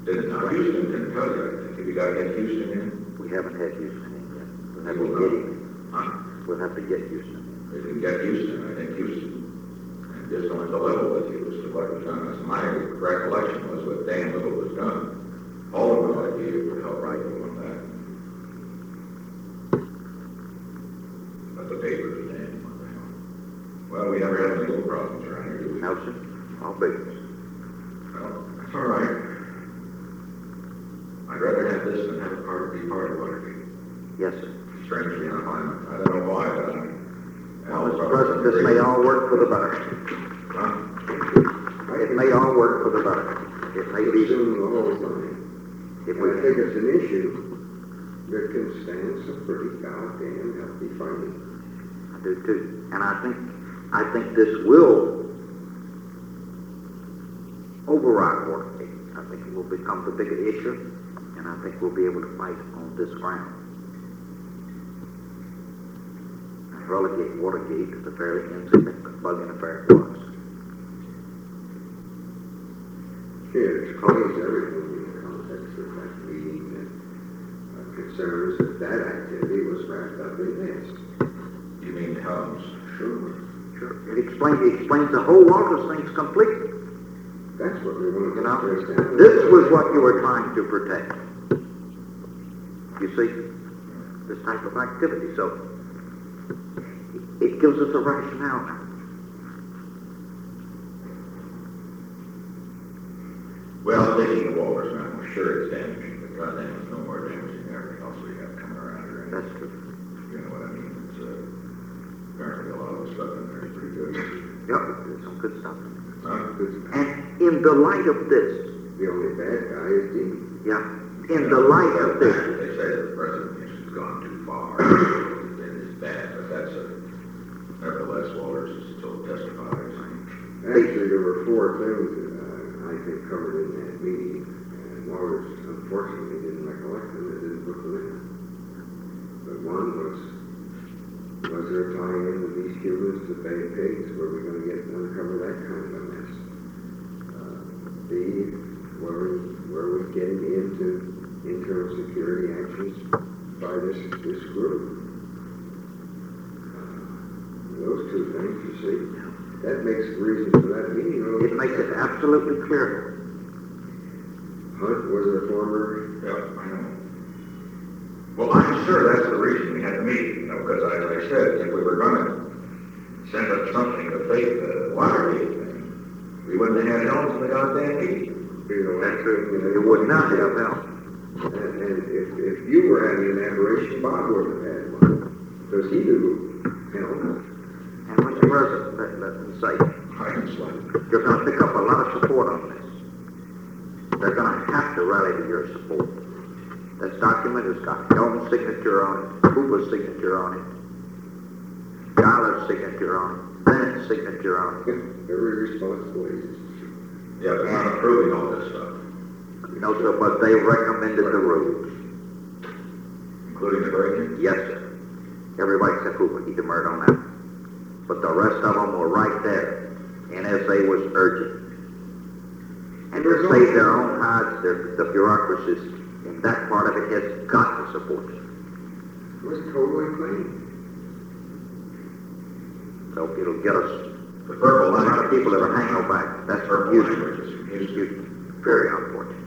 Now, Houston didn't tell you, I think. Have you got to get Houston in? We haven't had Houston in yet. We'll have to get him in. Huh? We'll have to get Houston in. If you get Houston, I think Houston. And just on the level with you as to what was done. As my recollection was what Dan Little was done. All of my idea would help right on that. But the papers, Dan, what the hell? Well, we never had any little problems around here, do we? No, sir. All business. Well, that's all right. I'd rather have this than have a be part of Watergate. Yes, sir. Strangely enough, I don't know why, but Well, Mr. President, this may all work for the better. Huh? It may all work for the better. It may be soon the whole thing. if I we think it's an issue that can stand some pretty goddamn healthy fighting. I do too. And I think this will override Watergate. I think it will become the bigger issue, and I think we'll be able to fight on this ground. And relegate Watergate to the fairly insignificant bugging affair it was. It explains everything in the context of that meeting and concerns that activity was wrapped up in this. You mean Helms? Sure. Sure. It explains the whole Walters thing's completely. That's what we wanted You to know, stress down. this was what you were trying to protect. You see, this type of activity. So it gives us a rationale now. Well, taking the Walters now, I'm sure it's damaging, but goddamn, it's no more damaging than everything else we have coming around here. That's true. You know what I mean? It's apparently a lot of the stuff in there is pretty good. Yep, there's some good stuff. Huh? And in the light of this, The only bad guy is Dean. yeah, in the light of this, They say that the president has gone too far. It is bad, but nevertheless, Walters is still testifies. Actually, there were four things that I think covered in that meeting, and Waters unfortunately didn't recollect them and didn't put them in. But one was there a tie-in with these Cubans to Bay Pigs? Were we going to uncover that kind of a mess? B, were we getting into internal security actions by this group? Those two things, you see, that makes the reason for that meeting. it makes it absolutely clear. Hunt was a former. Yeah, I know. Well, I'm sure that's the reason we had the meeting, because as I said, if we were going to send up something to fake the Watergate thing, we wouldn't have had Helms in the goddamn meeting. That's true. It would not have helped. And if you were having an aberration, Bob would have had one, because he knew Helms. And Mr. President, let me say, you're going to pick up a lot of support on this. They're going to have to rally to your support. This document has got Helm's signature on it, Hoover's signature on it, Giler's signature on it, Bennett's signature on it. Very responsible agency. Yeah, they're not approving all this stuff, No, sir, but they recommended the rules. including the break-in. Yes, sir. Everybody except Hoover, he demurred on that. But the rest of them were right there. NSA was urgent. And to save their own hides, the bureaucracies in that part of it has got to support it. It was totally clean. So it'll get us The purple a lot line. of people that are hanging back. That's Purple from language is Houston. confusing. Houston. Very unfortunate.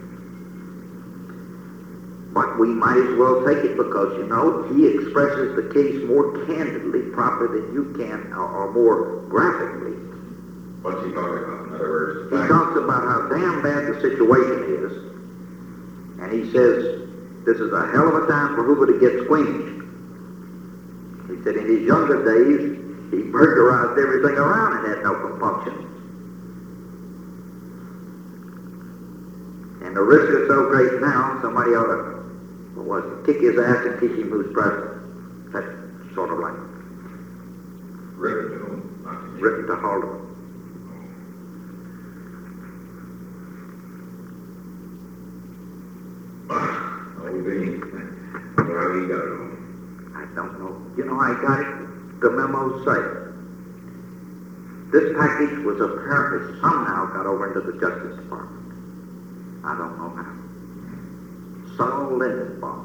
But we might as well take it because, you know, he expresses the case more candidly, probably than you can, or more graphically. What's he talking about? In other words, He talks about how damn bad the situation is, and he says this is a hell of a time for Hoover to get squeamish. He said in his younger days, he burglarized everything around and had no compunction. And the risk is so great now, somebody ought to, kick his ass and teach him who's president. That's sort of like written to him, not to me. written to Haldeman. Oh, Vinny. How he got it on? I don't know. You know, I got it. The memos say this package was apparently somehow got over into the Justice Department. I don't know how. Saul Lindenbaum.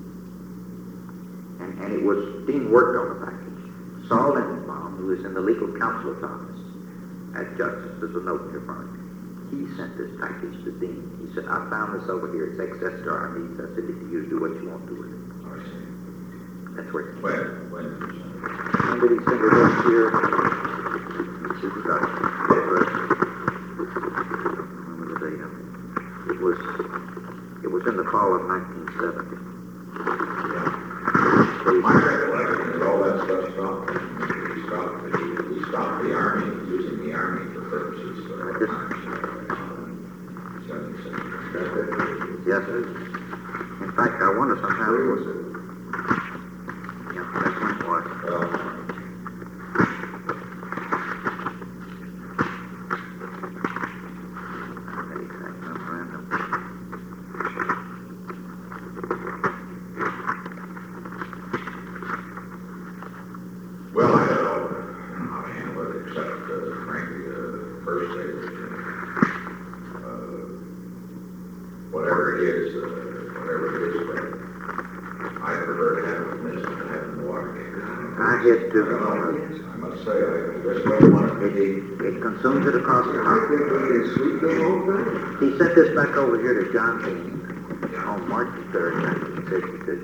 And it was being worked on the package. Saul Lindenbaum, who is in the legal counsel's office at Justice, there's a note here from him. He sent this package to Dean. He said, I found this over here. It's excess to our needs. I said, you do what you want to with it. I see. That's where it When? When did he send it last year? Let's see, we got it. Remember the date of it. It was in the fall of 1970. Yeah. My recollection is all that stuff stopped. We stopped the Army, using the Army for purposes of our Yes, sir. In fact, I wonder sometime Where it was was. it? Yeah, that's when it was. That exact memorandum. Well, I don't know how to handle it, except, frankly, first day, whatever it is, but I prefer to have it missed than have the water gate. I had to. I must say, I just don't want it to be. It consumes it across the I house. think we can sweep the whole thing. He sent this back over here to John Dean on March 3rd, 1962.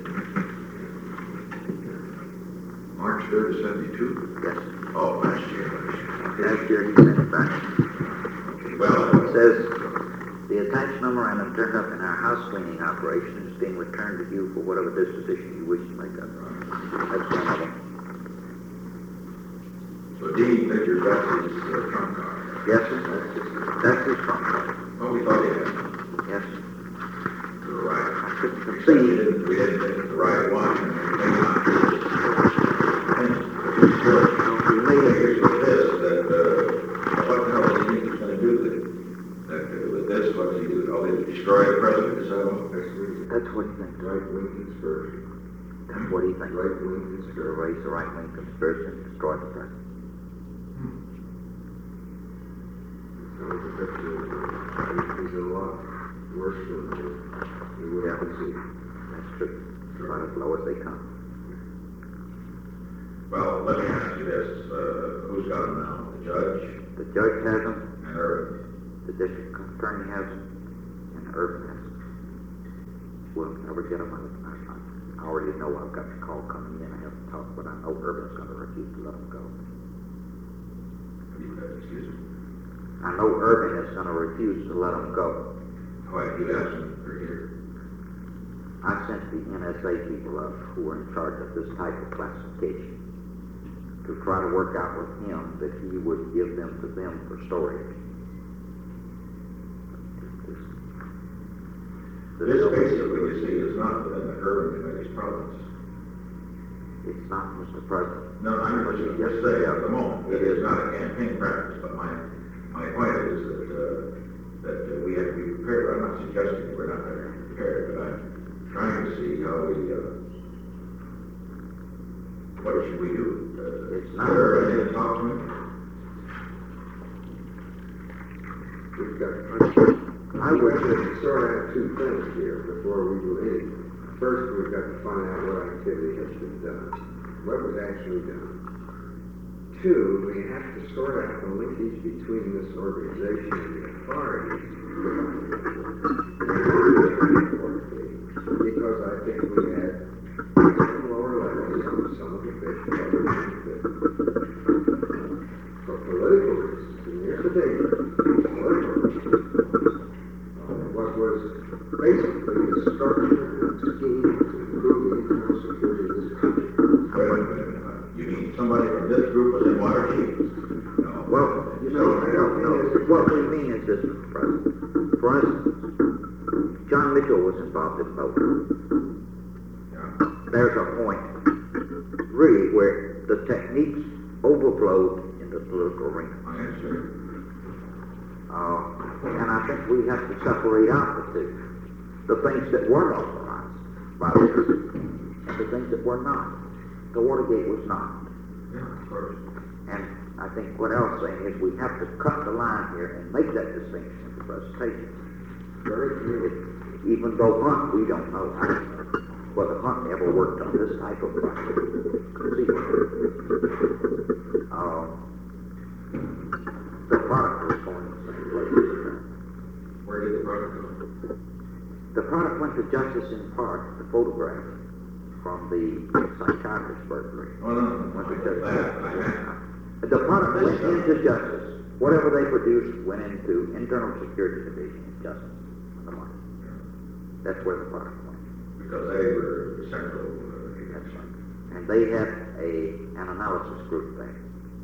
March 3rd of 72? Yes. Oh, last year. Last year he sent it back. Well, It says, the attached memorandum turned up in our house cleaning operation is being returned to you for whatever disposition you wish to make of it. That's one of them. so Dean figures that's his trump card. Yes, sir. That's his trump card. Oh, we thought he had. Yes, sir. You're right. I couldn't We conceive. didn't get the right one, and everything else. It's good. We made it. Here's with this, that, what the hell do you think he's gonna do with this, what does he do? Oh, they destroy the president, is that what? That's what he thinks. Right-wing conspiracy. That's what he thinks. Right-wing To conspiracy. erase the right-wing conspiracy and destroy the president. Sounds a bit, he's a lot worse than we would have seen. That's true. About as low as they come. Well, let me ask you this, who's got him now? The judge The judge has them, and Irvin? the district attorney has them, and Irvin has them. We'll never get them out. I already know I've got the call coming in. I have to talk, but I know Irvin's going to refuse to let them go. Excuse me? I know Irvin is going to refuse to let them go. Why, you asked him for here. I sent the NSA people up who are in charge of this type of classification to try to work out with him that he would give them to them for storage. This basically, you see, is not within the Irvin Committee's province. It's not, Mr. President. No, I'm just saying at the moment, it is not a campaign practice, but my point is that we have to be prepared. I'm not suggesting that we're not going to be prepared, but I'm trying to see how we, what should we do? It's not. Is there anything to talk to me? We've got, I wish we could sort out two things here before we do anything. First, we've got to find out what activity has been done, what was actually done. Two, we have to sort out the linkage between this organization and the authorities. Because I think we had some lower levels, some of the officials, other than the for political reasons. And here's the danger. Political reasons. What was basically the structure and scheme to improve the internal security of this country. Wait a minute. You mean somebody from this group was in Watergate? No. Well, you know, what we mean is this, Mr. President. For instance, John Mitchell was involved in both. Yeah. There's a point, really, where the techniques overflowed in the political arena. I answer. And I think we have to separate out the two. The things that were authorized by this and the things that were not. The Watergate was not. Yeah, of course. And I think what else saying is we have to cut the line here and make that distinction in the presentation. Very clear. even though Hunt, we don't know whether Hunt ever worked on this type of project. The product was going the same place. Where did the product go? The product went to Justice in Park, the photograph from the psychiatrist burglary. Oh, no, Went to that. The product went into Justice. Whatever they produced went into Internal Security Division in Justice. The money. That's where the product went. Because they were the central. That's right. And they had an analysis group there.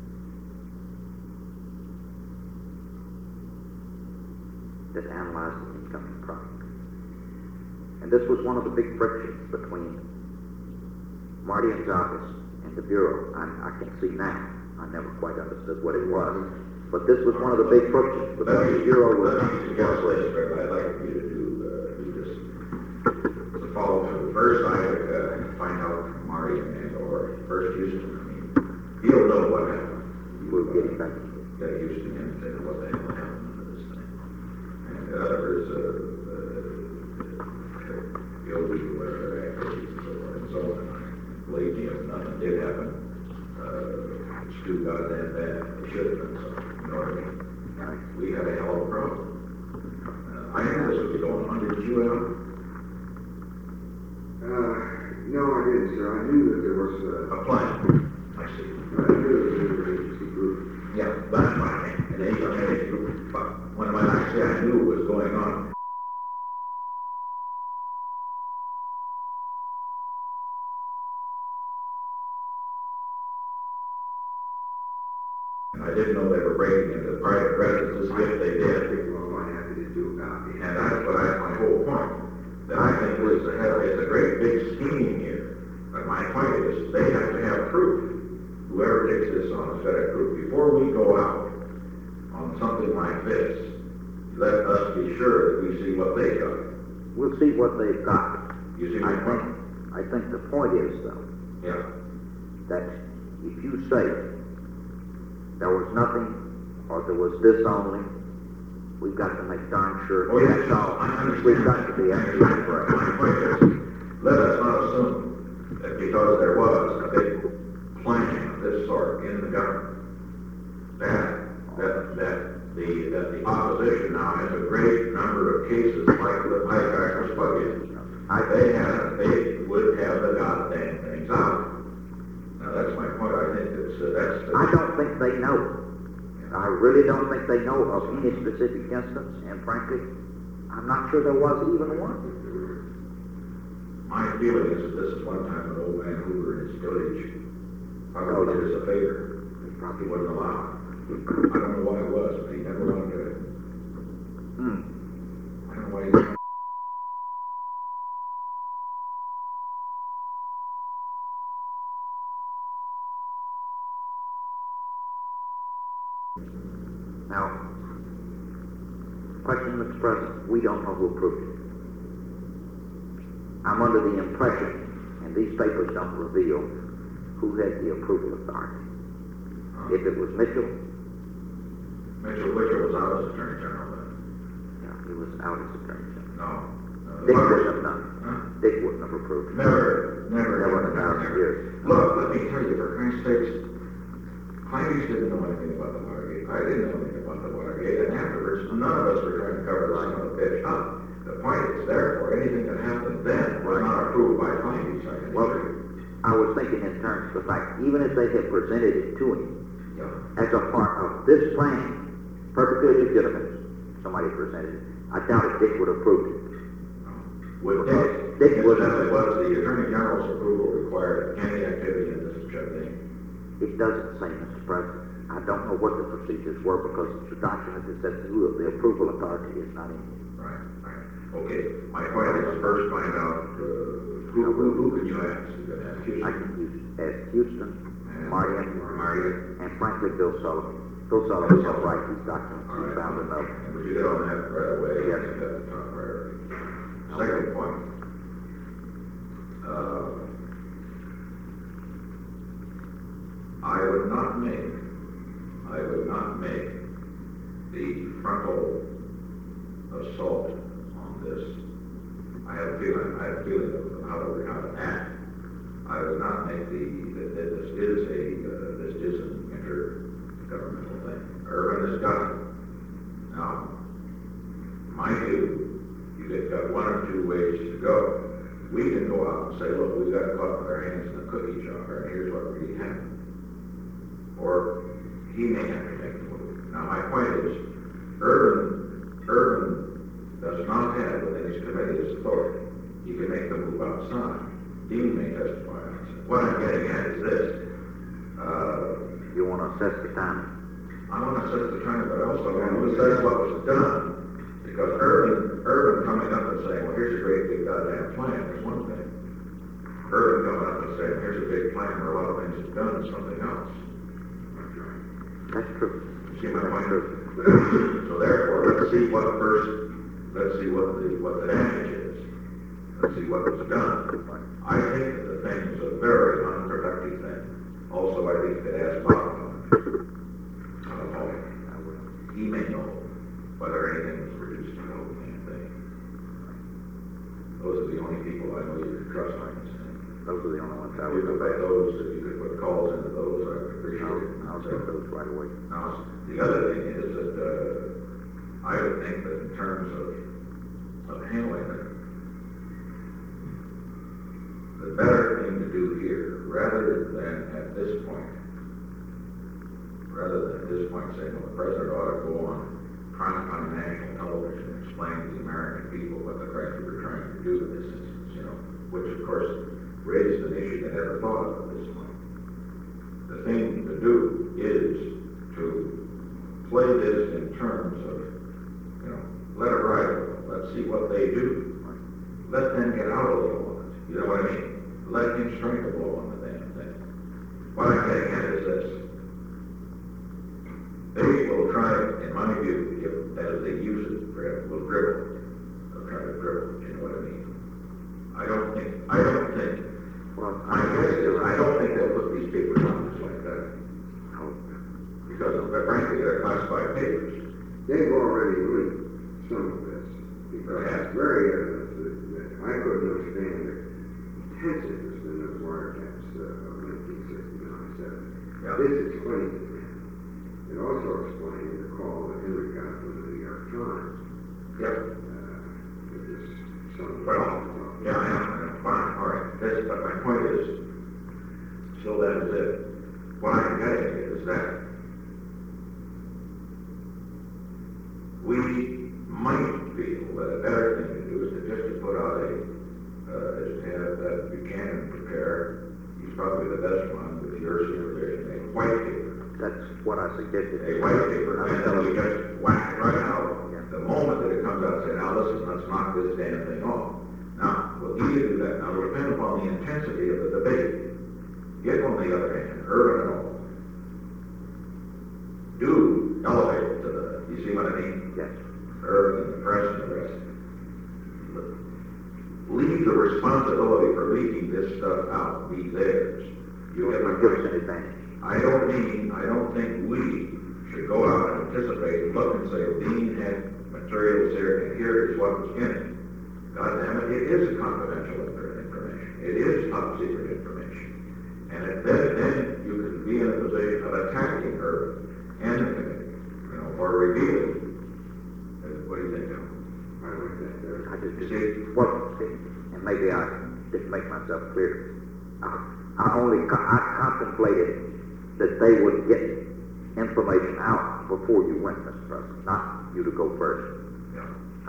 That analyzed the incoming product. And this was one of the big frictions between Marty and office and the Bureau. I can see now. I never quite understood what it was. But this was one of the big frictions because the Bureau was Let me suggest this, Fred. I'd like you to do this. To follow through. First, I would find out from Marty or first Houston. I mean, he'll know what happened. We'll get back. Get Houston in and say what the hell happened to this thing. And the other is guilty whatever activities and so on. Believe me, if nothing did happen, it's too goddamn bad. It should have been so. You know what I mean? We had a hell of a problem. I knew this was going on. Did you, Al? No, I didn't, sir. I knew that there was A plan. I see. I knew that there was an agency group. Yeah, that's fine. An agency group. But when I knew what was going on, I didn't know they were breaking into private residences. If they did, Well, I had to do about it. and that's my whole point. That I think is it's a great big scheme here. But my point is, they have to have proof. Whoever takes this on has got to have proof. Before we go out on something like this, let us be sure that we see what they got. We'll see what they've got. You see my point? I think the point is, though, Yeah. that if you say there was nothing or there was this only, we've got to make darn sure Oh, yes, that's all. I understand. We've got to be absolutely correct. My point is, let us not assume that because there was a big plan of this sort in the government, that the opposition now has a great number of cases like the hijackers plug-in. They would have the goddamn things out. Now that's my point. I think that's the. I don't think they know. I really don't think they know of any specific instance, and frankly, I'm not sure there was even one. My feeling is that this is one time an old man Hoover in his village probably did us a favor. He probably wasn't allowed. I don't know why it was, but he never wanted to do it. I don't know why he didn't. Now, question, Mr. President, we don't know who approved it. I'm under the impression, and these papers don't reveal, who had the approval authority. If it was Mitchell, Mitchell was out as Attorney General then. yeah, he was out as Attorney General. No. Dick wouldn't have done it. Huh? Dick wouldn't have approved it. Never Never in 1,000 years. Look, let me tell you, for Christ's sakes, Chinese didn't know anything about the Watergate. I didn't know anything about the Watergate, and afterwards, none of us were trying to cover the son of a bitch up. The point is, therefore, anything that happened then was not approved by Chinese, I can Well, assure you. I was thinking in terms of the fact, even if they had presented it to him Yeah. as a part of this plan, perfectly legitimate, somebody presented it, I doubt if Dick would have approved it. Would Dick was- was the Attorney General's approval required any activity in this thing? It doesn't say, Mr. President. I don't know what the procedures were because it's a document that says who the approval authority is not in it. Right. Okay, my point is first find out, who can you ask? You can ask Houston. I can ask Houston, Marty, and frankly, Bill Sullivan. Bill Sullivan will write these documents. All He right. found enough. But you get on that right away. Yes. That's the top priority. Second point. I would not make the frontal assault on this had a feeling of how to act. I would not make that this is an intergovernmental thing. Urban has done it. Now, mind you, you've got one or two ways to go. We can go out and say, look, we've got caught with our hands in a cookie jar, and here's what really happened. Or he may have to make the move. Now, my point is, Urban does not have within his committee this authority. He can make the move outside. Dean may testify outside. What I'm getting at is this. You want to assess the time? I want to assess the time, but I also want to assess what was done. Because Urban coming up and saying, well, here's a great big goddamn plan, is one thing. Urban coming up and saying, here's a big plan where a lot of things are done is something else. That's true. See my point? So therefore, let's see what the damage is. Let's see what was done. I think that the thing is a very unproductive thing. Also, I think that as Bob, he may know whether anything was produced in the whole damn thing. Those are the only people I know you can trust on this thing. Those are the only ones I If would you go could back. put those, if you could put calls into those, I would appreciate it. I'll take those right away. Now, the other thing is that I would think that in terms of handling it, the better thing to do here, rather than at this point saying, well, the president ought to go on prime time national television and explain to the American people what the French were trying to do in this instance, which of course raised an issue they never thought of at this point. The thing to do is to play this in terms of, let it ride. Let's see what they do. Let them get out a little on it. You know what I mean? Let him strike a blow on the damn thing. What I'm getting at is this. They will try, in my view, as they use it, will dribble. They'll try to dribble. You know what I mean? I don't think. Well, My guess is I don't think they'll put these papers on just like that. Because, frankly, they're classified papers. They've already leaked some of this, because it's very evident that I couldn't understand the intense interest in those wiretaps of 1969-70. Yeah. This explains it. It also explains the call that Henry got from the New York Times. Yep. It was some. Well, yeah, I am fine. All right. But my point is, still that is it. What I'm getting at is that we might feel that a better thing to do is to just to put out is to have that Buchanan prepare. He's probably the best one with your supervision, a white paper. that's what I suggested. A white paper, and then we just whack it right out. The moment that it comes out, say, now listen, let's knock this damn thing off. Now, we'll either do that. Now, it'll depend upon the intensity of the debate. If, on the other hand, Urban and all do elevate it to you see what I mean? Yes. Urban and the press and the rest. Leave the responsibility for leaking this stuff out be theirs. You get my Give us point? an advantage. I don't think we should go out and anticipate and look and say, well, Dean had materials here, and here is what was in it. God damn it, it is confidential information. It is top secret information. And then you can be in a position of attacking her and the committee, for revealing. What do you think, Tom? I like that. I just, You see? well, and maybe I didn't make myself clear. I contemplated that they would get information out before you went, Mr. President, not you to go first. Yeah.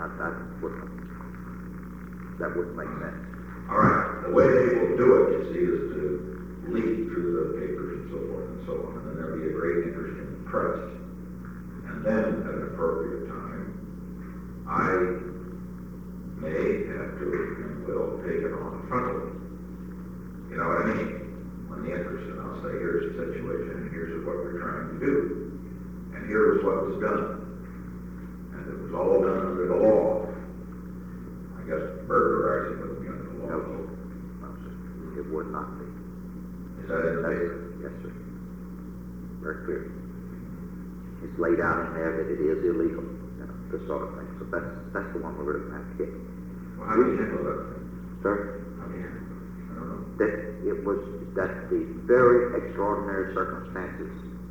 That wouldn't make sense. All right. The way they will do it, you see, is to leak through the papers and so forth and so on, and then there'll be a great interest in the press. And then, at an appropriate time, I may have to and will take it on frontally. You know what I mean? When the interest, and I'll say, here's the situation, and here's what we're trying to do. And here was what was done. And it was all done under the law. I guess burglarizing would be under the law. No, sir. It would not be. Is that in the paper? Yes, sir. Very clear. It's laid out in there that it is illegal, this sort of thing. So that's the one we're going to have to get. Well, how do you handle that thing? Sir? I mean, I don't know. That the very extraordinary circumstances,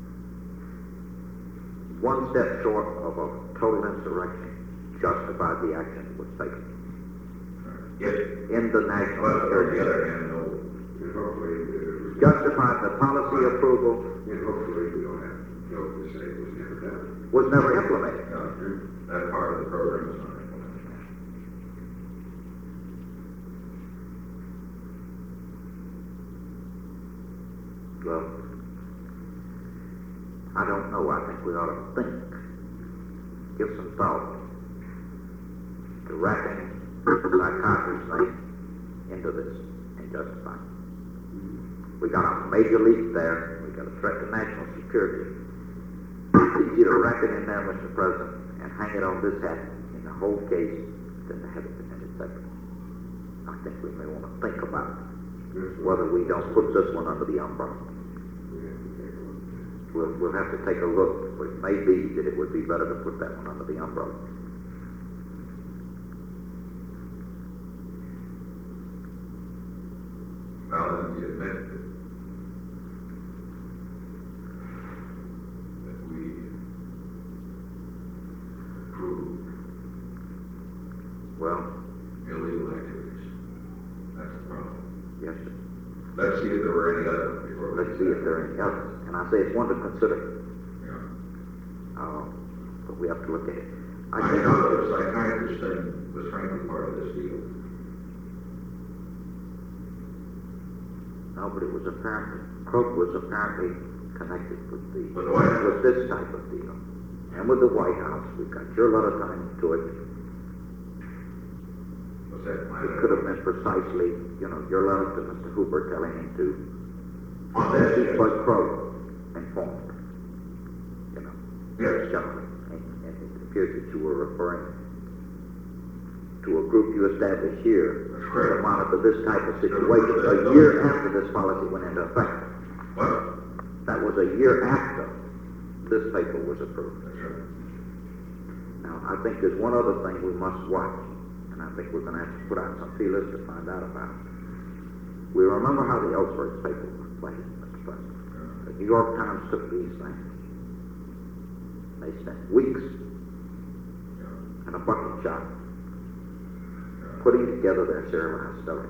one step short of a total insurrection, justified the action that was taken Yes. in the national But on the security. other hand, no. And hopefully, Justified the policy approval and hopefully we don't have to go to say it was never done. was never implemented. That part of the program is not implemented. Well, I don't know. I think we ought to think, give some thought to wrapping the psychiatrist thing into this and justifying. We got a major leap there. We got a threat to national security. It's easier to wrap it in there, Mr. President, and hang it on this hat in the whole case than to have it defended separately. I think we may want to think about whether we don't put this one under the umbrella. We'll have to take a look, but it may be that it would be better to put that one under the umbrella. Well, then we admit that we approved Well, illegal activities. That's the problem. yes, sir. Let's see if there were any others before. Let's see if there are any others. And I say it's one to consider, Yeah. but we have to look at it. I think know the psychiatrist thing was frankly part of this deal. no, but it was apparently, Croak was apparently connected with With the White House. with this type of deal. And with the White House, we got your letter time to it. Was that my It could have been precisely, your letter to Mr. Hooper telling him to On that, keep yes. what Croak informed. Yes. Gentlemen, and it appears that you were referring to a group you established here That's to correct. monitor this type of situation a year after this policy went into effect. What? That was a year after this paper was approved. That's right. Now, I think there's one other thing we must watch, and I think we're going to have to put out some feelers to find out about it. We remember how the Ellsworth paper was played, Mr. President. The New York Times took these things. They spent weeks in a bucket shop putting together their serialized story.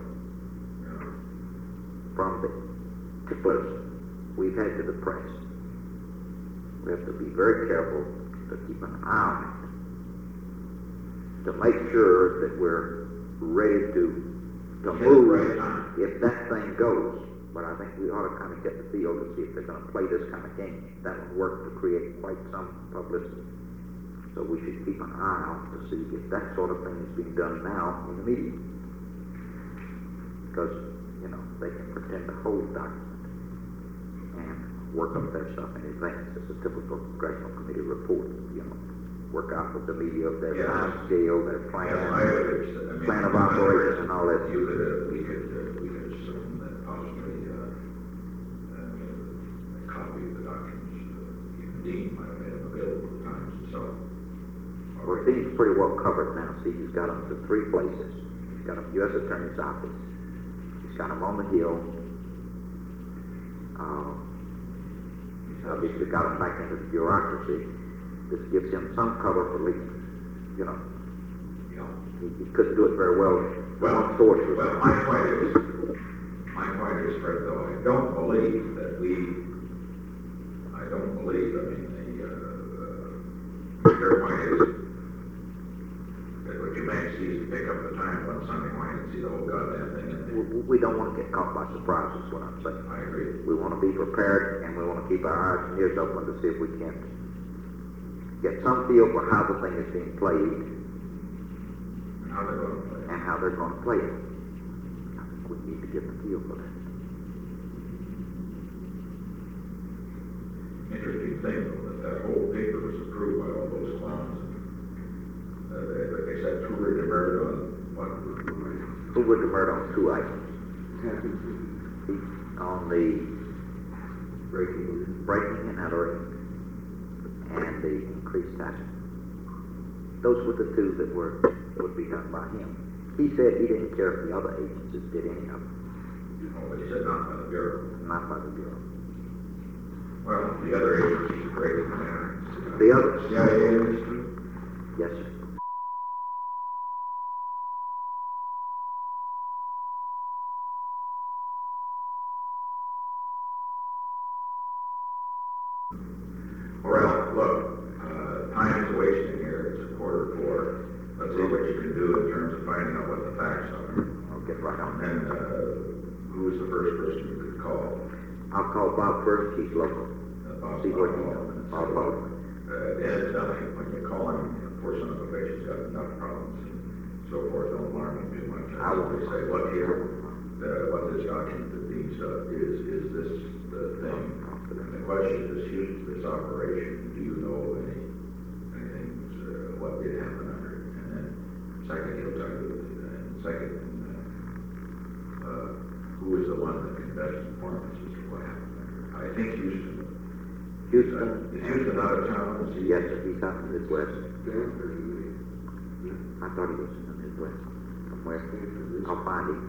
From the ticklers we've had to the press, we have to be very careful to keep an eye on it, to make sure that we're ready to move if that thing goes. But I think we ought to kind of get the feel to see if they're going to play this kind of game. That would work to create quite some publicity. So we should keep an eye out to see if that sort of thing is being done now in the media. Because, they can pretend to hold documents and work up their stuff in advance. It's a typical congressional committee report, work out with the media of their time scale, their plan, plan of operations and all that. We could assume that possibly a copy of the documents, even Dean might have had them available at times and so on. Well, Dean's pretty well covered now. See, he's got them to 3 places. He's got them U.S. Attorney's Office. He's got them on the Hill. He's obviously got them back into the bureaucracy. This gives him some cover for leaking. He couldn't do it very well. One source was My point is, Fred, though, I don't believe, their point is that what you may see is to pick up the time on Sunday morning and see the whole goddamn thing. we don't want to get caught by surprise, is what I'm saying. I agree. We want to be prepared, and we want to keep our eyes and ears open to see if we can get some feel for how the thing is being played How they're going to play. and how they're going to play it. I think we need to get the feel for that. Interesting thing, though, that whole paper was approved by all those clowns. They said Hoover demurred on what? Hoover demurred on 2 items. On the breaking and entering and the increased taxes. Those were the 2 that would be done by him. He said he didn't care if the other agencies did any of it, Oh, but he said not by the Bureau. not by the Bureau. Well, the other agencies are great in the matter. The others? CIA is too. Yes, sir. Well, look, time is wasting here. It's 3:45. Let's see what you can do in terms of finding out what the facts are. I'll get right on that. And who is the first person you could call? I'll call Bob first, he's local. Bob See what he Baldwin. knows. Bob Baldwin. Evidently, when you call him, poor son of a bitch, he's got enough problems and so forth. Don't alarm him too much. I won't. Say, look here, what this document that these is this the thing? And the question is, here's this operation. Do you know anything? What did happen under it? And then second, he'll tell you. And second, who is the one that can best inform us as to what happened there? I think Houston. Houston. Is Houston out of town? Is he? Yes, sir, he's out in the Midwest. Stanford, I thought he was in the Midwest. Somewhere. I'll find him.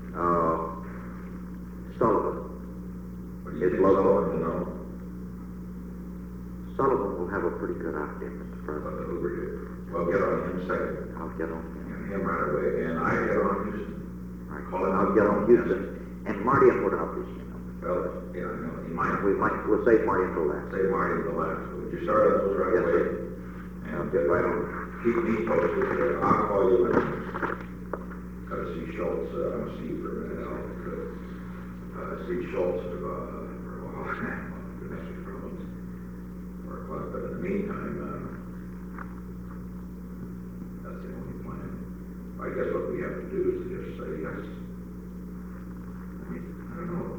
Sullivan. What do you It's think local. Sullivan will know? Sullivan will have a pretty good idea, Mr. What President. the Hoover did. Well, get on him second. I'll get on him. And him right away. And I get on Houston. Right. Call him I'll up. get on Houston. And Marty and what else is, you know? Well, yeah, I know. He might. We'll save Marty until last. Say Marty to the last. Would you start on those right Yes, away? sir. And I'll get right on. keep me posted. I'll call you when gotta see Schultz. I'll see you for a minute. I'll see Schultz for a while. Domestic problems. 4 o'clock. But in the meantime, that's the only plan. I guess what we have to do is just say yes. I mean, I don't know.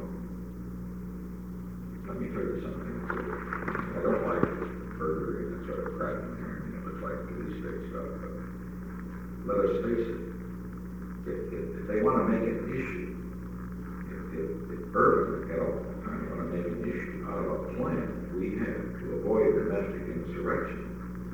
Let me tell you something. I don't like burglary and that sort of crap in here. I mean, it looks like police state stuff, but let us face it. If they want to make an issue, if Urban at all times want to make an issue out of a plan we have to avoid domestic insurrection,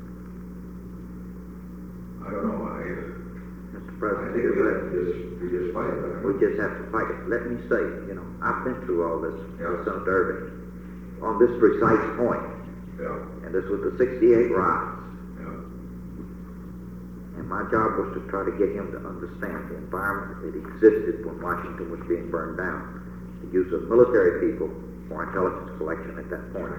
I don't know. Mr. I President, think we just fight it. we just have to fight it. Let me say, you know, I've been through all this Yeah. with Senator Irving on this precise point, Yeah, and this was the 68 riots. yeah. And my job was to try to get him to understand the environment that existed when Washington was being burned down. The use of military people for intelligence collection at that point.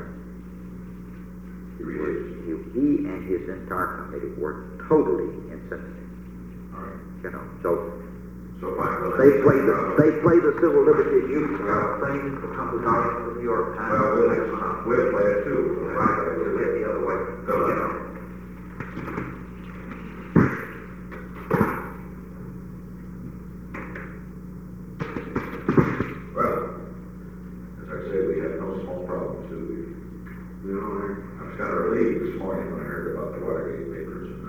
He and his entire committee were totally insensitive. All right. You know, so So fine. Well, they play the civil liberties You thing that comes out of the New York Times. Well, we'll play it too. Right, we'll get the other way. Go You ahead. know. Well, as I say, we have no small problems, do we? You know, I was kind of relieved this morning when I heard about the Watergate papers and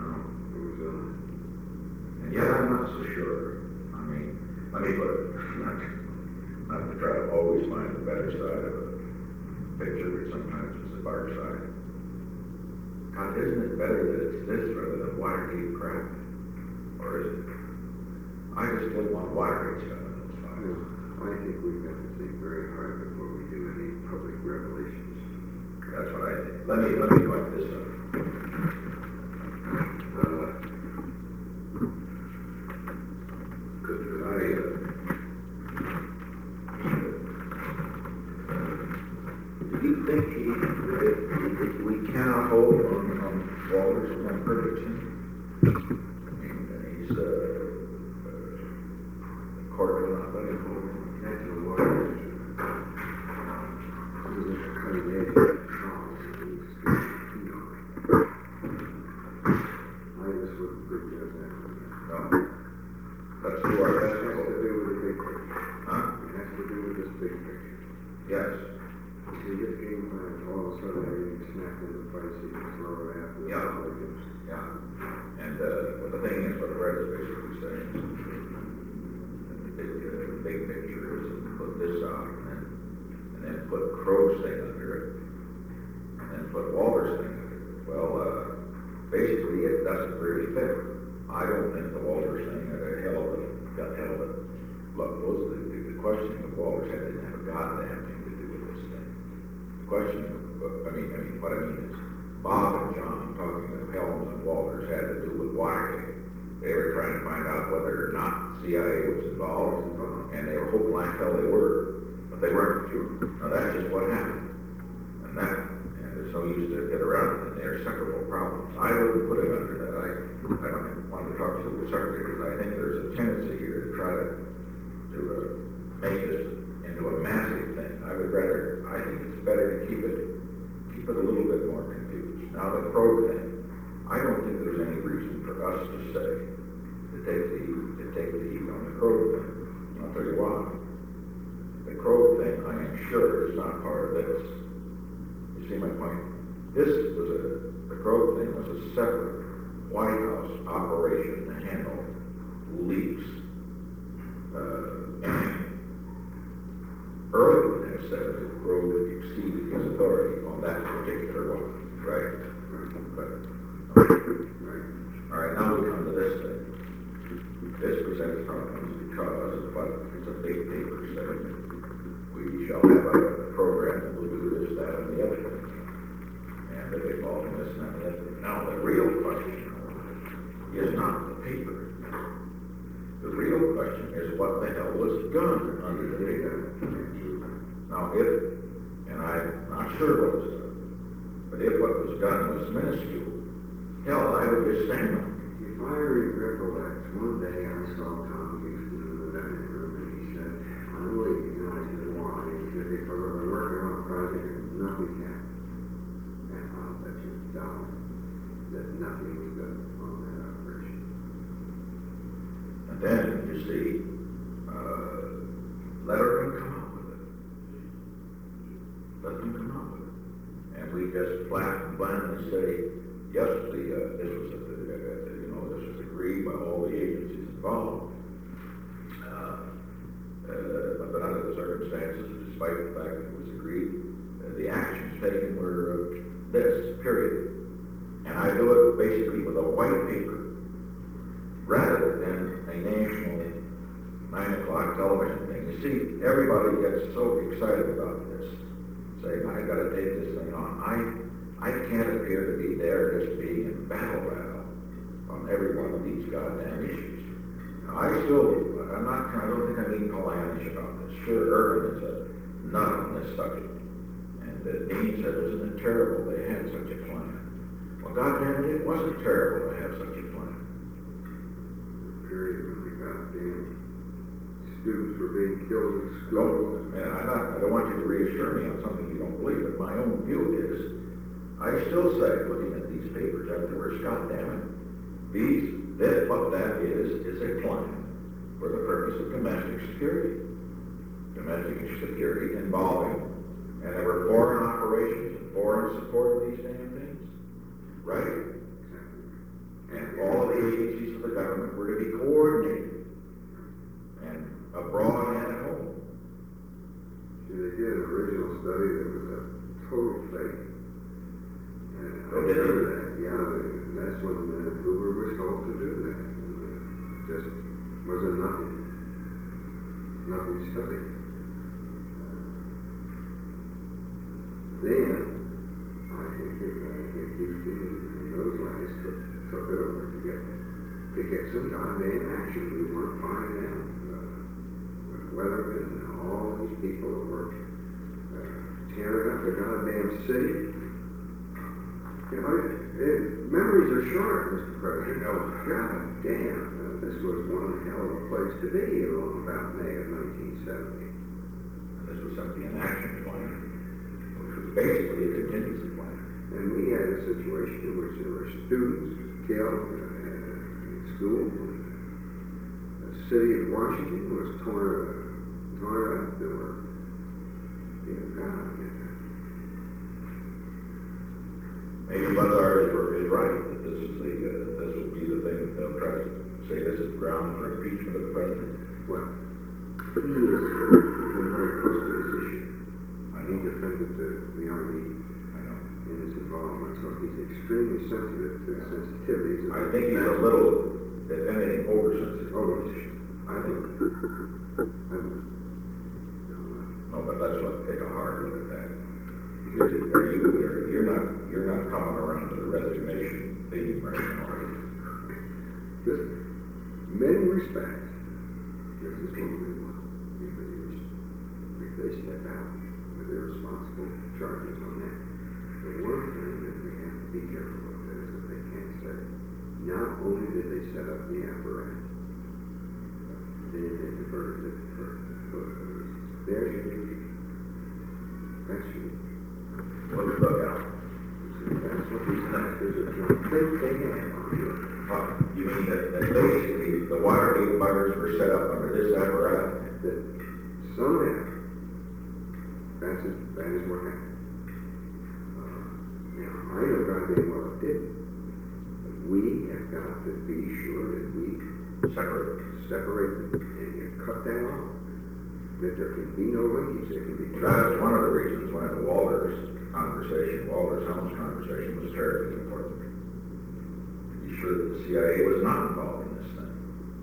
and yet I'm not so sure. I mean, let me put it, not to try to always find the better side of a picture, but sometimes it's the dark side. God, isn't it better that it's this rather than Watergate crap? Or is it? I just didn't want Watergate stuff in those files. I think we've got to think very hard before we do any public revelations. That's what I think. Let me point this up. Could do you think that we cannot hold on Walters and on Ferguson? I mean, he's court will not let him hold him. That's a lot. He's a cutting edge of I just wouldn't suggest that. No. Let's do our It best. has to do with the big picture. Huh? It has to do with this big picture. Yes. See, this game plan, all of a sudden, everything snapped into place, you can throw it after the Yeah. Republicans. Yeah. And but the thing is, what the Reds are basically saying, the big picture is put this out and then put Crow's thing under it, and then put Walter's thing under it. Well, basically, it doesn't really fit. I don't think the Walters thing had a hell look, the questioning of Walter's head didn't have a goddamn thing to do with this thing. The questioning of, what I mean is, Bob and John talking to Helms and Walters had to do with Watergate. They were trying to find out whether or not CIA was involved, and they were hoping like hell they were, but they weren't sure. Now that's just what happened. And there's no use to get around it, and they're separable problems. I wouldn't put it under that. I don't want to talk to the secretary because I think there's a tendency here to try to make this into a massive thing. I think it's better to keep it a little bit more confused. Now the Krogh thing, I don't think there's any reason for us to say, to take the heat on the Krogh thing. I'll tell you why. The Krogh thing, I am sure, is not part of this. You see my point? The Krogh thing was a separate White House operation to handle leaks. Earlier would have said that Krogh exceeded his authority on that particular one, right? All right, now we come to this thing. This presents problems because it's a big paper saying we shall have a program that will do this, that, and the other thing. And they get involved in this and that and the other thing. Now, the real question is not the paper. The real question is what the hell was done under the paper. Now, and I'm not sure what was done, but if what was done was minuscule, hell, I would just stand on. If I recollect, one day I saw Tom Houston in the dining room, and he said, I'm leaving. And I said, why? He said, if I were working on a project, nothing happened. And I'll bet you $1 that nothing was done on that operation. And then, you see, let them come up with it. Let them come up with it. And we just flat and blandly say, yes, this was agreed by all the agencies involved. But under the circumstances, despite the fact that it was agreed, the actions taken were this, period. And I do it basically with a white paper, rather than a national 9 o'clock television thing. You see, everybody gets so excited about this, saying, I gotta take this thing on. I can't appear to be there just being in battle on every one of these goddamn issues. Now, I don't think I'm being clannish about this. Sure, Irvin is a nut on this subject. And the Dean said, isn't it terrible they had such a plan? Well, goddamn it wasn't terrible to have such a plan. The period when the goddamn students were being killed in schools. And I don't want you to reassure me on something you don't believe, but my own view is, I still say, looking at these papers afterwards, goddammit, what that is a plan for the purpose of domestic security. Domestic security involving, and there were foreign operations and foreign support of these damn things, right? And all of the agencies of the government were to be coordinated, and abroad and at home. See, they did an original study that was a total fake. And I remember that, that's when Hoover was told to do that. Just wasn't nothing studied. Then, I think Houston and those guys took it over to get some goddamn action. We weren't finding out with Weatherman and all these people that were tearing up the goddamn city. Memories are short, Mr. President. God damn, this was one hell of a place to be along about May of 1970. And this was simply an action plan, which was basically a contingency plan. And we had a situation in which there were students killed in school. The city of Washington was torn up. There were, Maybe Butler is right that this will be the thing that they'll try to say this is ground for impeachment of the president. Well, he was very close to this issue. He defended the Army in his involvement, so he's extremely sensitive to the sensitivities. I think he's a little, if anything, oversensitive. I think No, but let's take a hard look at that. You're not coming around to the resignation theme right now, are you? Listen, in many respects, this is going to be one. If they step out with their responsible charges on that, the one thing that we have to be careful of is that they can't say, not only did they set up the apparatus, then they diverted it for their duty. That's you. Look out. That's what these masters are trying to think they have on you. You mean that basically the Watergate buggers were set up under this apparatus? That somehow, that is what happened. Now, I know goddamn well it didn't. But we have got to be sure that we separate them and cut that off. That there can be no linkage, there can be... That's one of the reasons why the Walters Helms conversation was terribly important. To be sure that the CIA was not involved in this thing.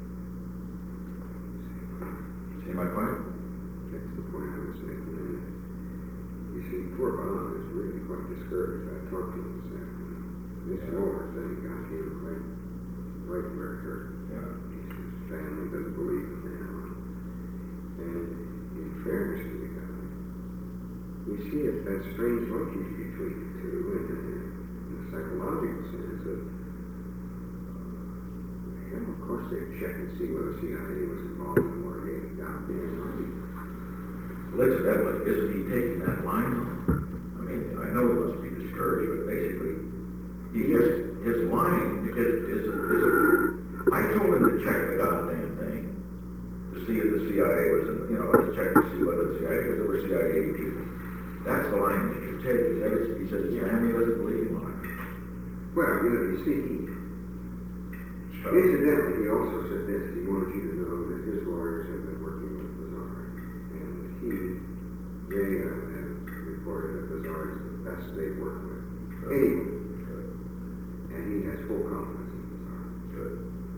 See my point? That's the point I was making. You see, poor Bob is really quite discouraged. I talked to him this afternoon. This war said he got here right where it hurt. Yeah. His family doesn't believe him now. And in fairness to the guy, we see it, that strange linkage between the two in the psychological sense of, of course they'd check and see whether CIA was involved in Watergate. Goddamn right. Well, incidentally, isn't he taking that line? I mean, I know he must be discouraged, but basically, his line is I told him to check the goddamn thing to see if the CIA was, to check to see whether the CIA, because there were CIA people. That's the line that you take. He says his family doesn't believe him on it. Well, you see, incidentally, he also said this. He wanted you to know that his lawyers have been working with Bazar. And they have reported that Bazar is the best they've worked with. Anyway. And he has full confidence in Bazar. Good.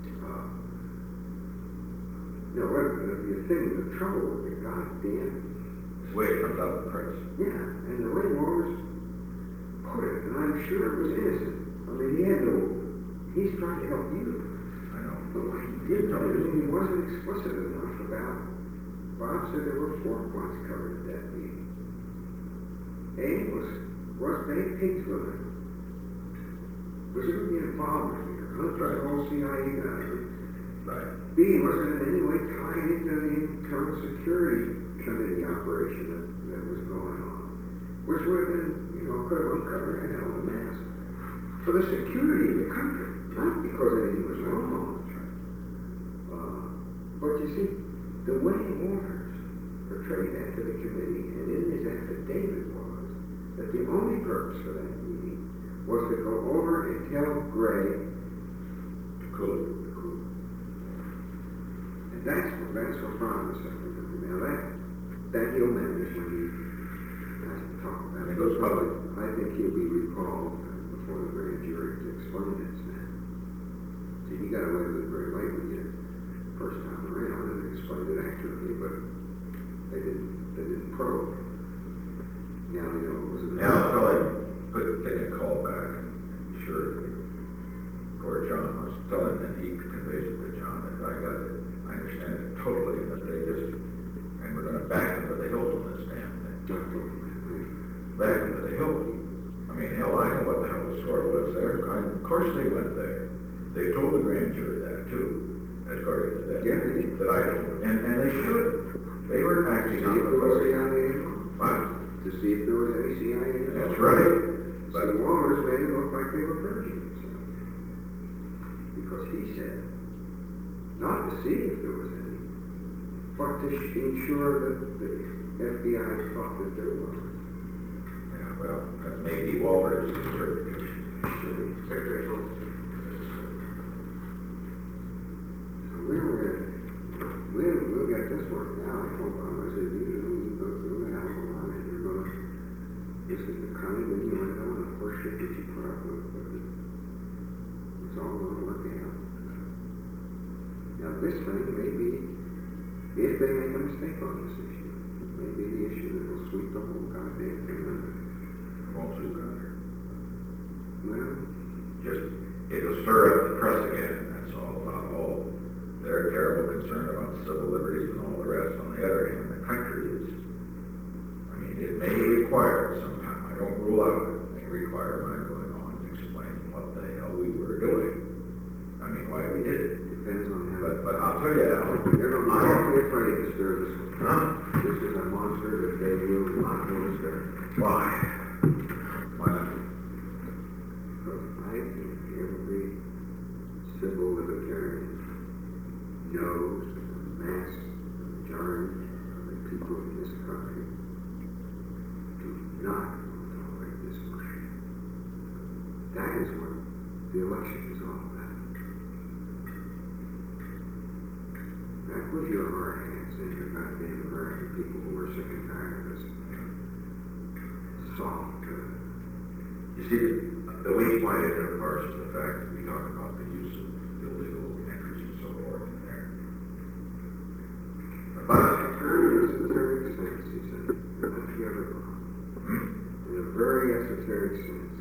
The trouble with the goddamn... Way it comes out of the press. Yeah, and the way Walters put it, and I'm sure it was innocent. I mean, he's trying to help you. I know. But what he did tell you, he wasn't explicit enough about. Bob said there were 4 points covered at that meeting. A was they pigs with it. Was it going to be involved with your Hunter, all CIA guys? Right. B, wasn't in any way tied into the Internal Security Committee operation that was going on, which would have been, could have uncovered a hell of a mess for the security of the country, not because anything was wrong. But you see, the way Walters portrayed that to the committee and in his affidavit was that the only purpose for that meeting was to go over and tell Gray to cool it. And that's what Ron was saying. Now that he'll manage when he has to talk about it. Goes public. I think he'll be recalled before the grand jury to explain this now. See, he got away with it very late with you first time around and explained it accurately, but they didn't probe. Now they know it was an Now, I'll probably take a call back and be sure poor John was telling that he conveys it to John that I understand it totally, that they just, and we're going to back him to the hilt on this damn thing. Back him to the hilt. I mean, hell, I know what the hell the score was there. Of course they went there. They told the grand jury that too, as according to that. Yeah, that I told them. And they should. They were acting on the CIA. What? To see if there was any CIA. That's right. But the Walters made it look like they were purging themselves. Because he said, not to see if there was any, but to ensure that the FBI thought that there was. Yeah, well, that may be Walters' interpretation. Secretary Holmes. So we'll get this worked out. I hope I was in you go through the hell of a lot, and you're going to, this is the kind of thing you went on the first ship that you put up with, but it's all going to work out. Now this thing may be if they make a mistake on this issue, maybe the issue that will sweep the whole goddamn thing under. Won't you, Governor? Well, Just, it'll stir up the press again, that's all about all their terrible concern about civil liberties and all the rest. On the other hand, the country is, I mean, it may require sometime, I don't rule out it may require my going on and explaining what the hell we were doing. I mean, why we did it. depends on how. But I'll tell you, Al, You're I not am, be afraid to stir this one. huh? This is a monster that they will not go to stir. Why? Why not? Because I think every civil libertarian knows that the mass majority of the people in this country do not tolerate this bullshit. That is what the election is all about. That was your hard hands and your goddamn American people who were sick and tired of this soft. You see, the weak point in there, of course, is the fact that we talk about the use of illegal entries and so forth in there. But, It's a very expense, he said. Not the other one. In a very esoteric sense.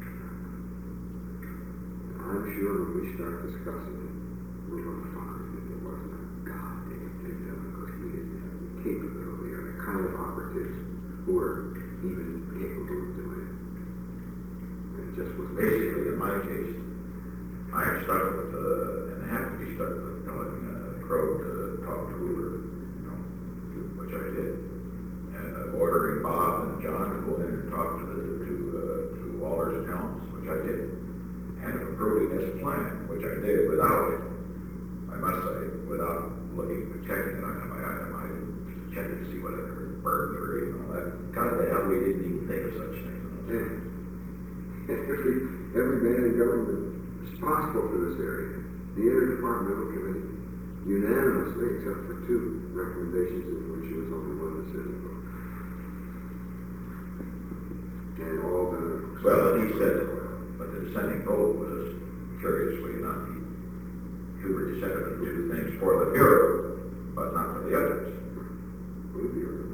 I'm sure when we start discussing it, we're going to find that there wasn't a goddamn thing done because we didn't have the capability or the kind of operatives who were even capable of doing it. And it just was basically, in my case, I am stuck with, and have to be stuck with telling Crow to talk to Hoover, you know, which I did. And ordering Bob and John to go in and talk to Waller's accountants, which I did. And approving this plan, which I did without it, I must say, without looking, checking it on my item, I checked to see whether there was burglary and all that. God the hell, we didn't even think of such things. Every man in government responsible for this area, the Interdepartmental Committee, unanimously, except for two recommendations in which there was only one that said no. And all the... Well, he said, but the dissenting vote was curiously enough, Hoover decided to do things for the Bureau, but not for the others. Would be enough.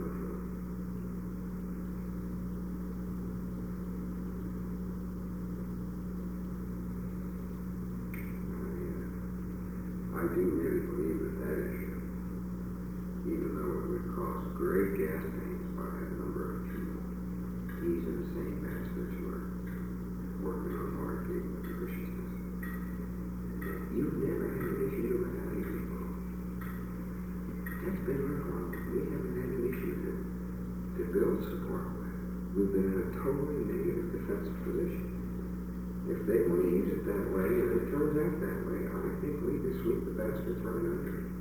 I do really believe that issue, even though it would cause great gas pains by a number of people, these are the same masters who are working on hard cable deliciousness. You've never had an issue with how these people. That's been our problem. We haven't had an issue to build support with. We've been in a totally negative defensive position. If they want to use it that way, and it turns out that way, I think we can sweep the bastards right under it.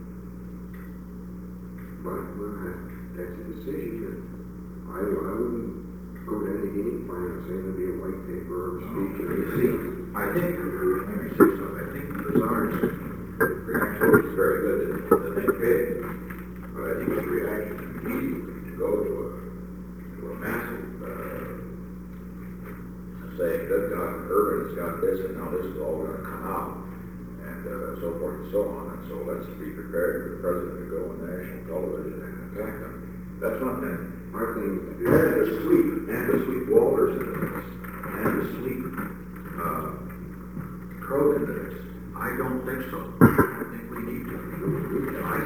But that's a decision that I wouldn't go to any game plan and say there'll be a white paper or a speech or anything. I think, let me say something, I think Lazar's reaction was very good that they did, but I think his reaction immediately to go to a massive, saying, good God, Urban's got this, and now this is all going to come out, and so forth and so on, and so let's be prepared for the president to go on national television and attack them. That's one thing. Our thing is And to sweep Walters into this, and to sweep Crow into this. I don't think so. I think we need to. I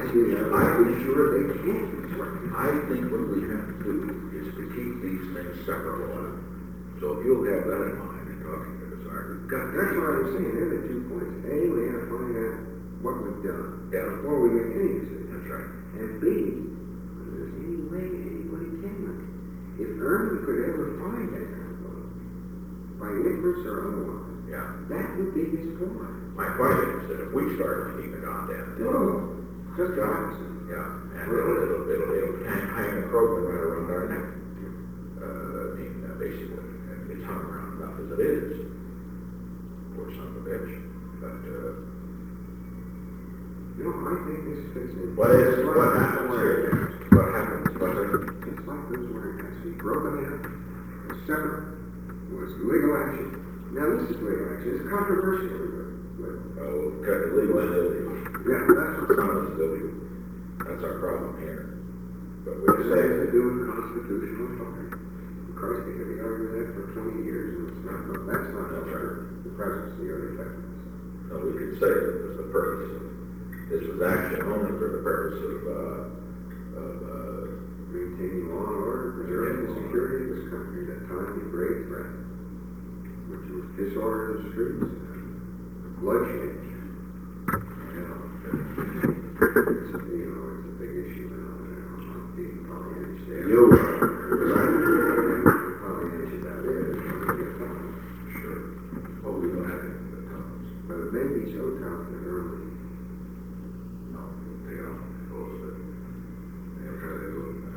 think what we have to do is to keep these things separate. So if you'll have that in mind in talking to us, that's what I was saying. There are 2 points. A, we have to find out what we've done before we make any decision. That's right. And B, if there's any way anybody can look. If Irvin could ever find that kind of vote, by inference or otherwise, Yeah. that would be his score. My question is that if we start to keep it on them, Just the opposite. yeah, and it'll hang the program right around our neck. Basically, and it's hung around enough as it is. Poor son of a bitch. But, I think this fits in. what happens here? What happens? It's like those wearing hats. We broke them out. The separate was legal action. Now this is legal action. It's controversial. Oh, legal and illegal. Yeah, that's what Some of it's illegal. That's our problem. But we What does that say, have to do with constitutional authority? Of course, they could be arguing that for 20 years, and it's not, that's not the presidency or the effectiveness. so we could say that was the purpose of, this was action only for the purpose of Maintaining law and order, preserving the security of this country at a time of great threat, which was disorder in the streets, bloodshed. It's a big issue now. I'm being Pollyannish there. you, because I Pollyannish about it. sure. Oh, we don't have anything that comes. But it may be so tough that early. No, they don't propose it. They'll try to do it now.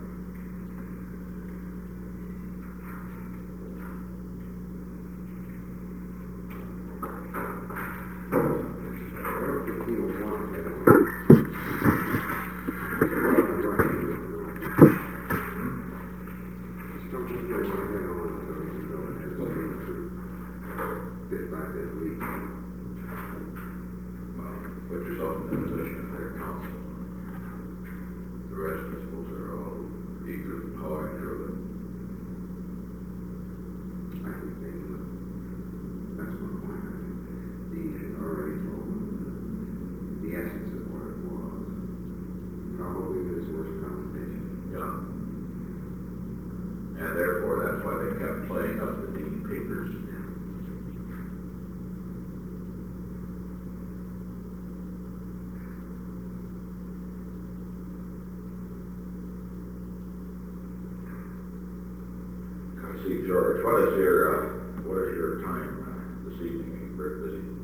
Put yourself in the position of their counsel. The rest of the schools are all eager and hard driven. I think they would. That's my point. Dean had already told them the essence of what it was. Probably his worst commendation. Yeah. And therefore, that's why they kept playing up the Dean papers. See, George, what is your time this evening? Are you very busy?